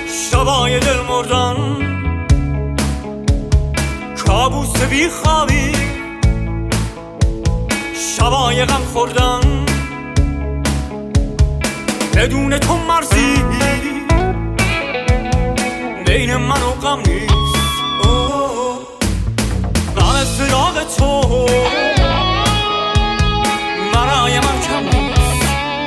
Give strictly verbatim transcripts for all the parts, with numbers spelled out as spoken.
شبای دل مردن، کابوس بی خوابی، شبای غم خوردن، بدون تو مرزی بین من و غم نیست. من فراق تو برای من کم نیست.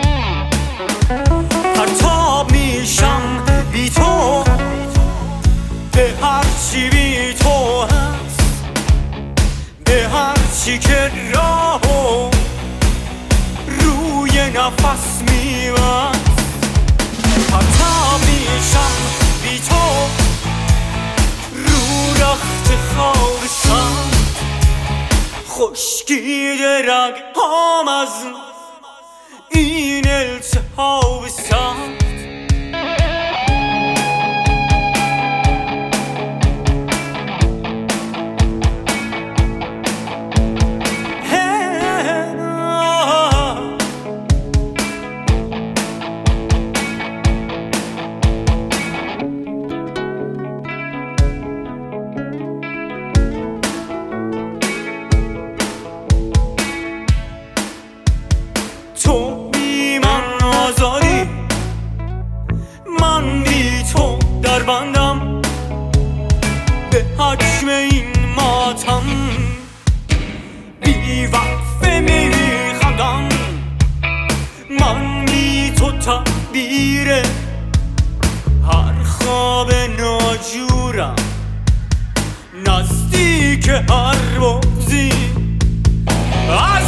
پرتاب میشم بی تو به هرچی بی تو هست، به هرچی که راهو روی نفس میبست. پرتاب میشم بی تو رو رخت خارستان، خشکیده رگ هم از این التهاب سخت. تو بی من آزادی، من بی تو در بندم، به حجم این ماتم بی وقفه می خندم. من بی تو تعبیر هر خواب ناجورم، نزدیک هر بغضی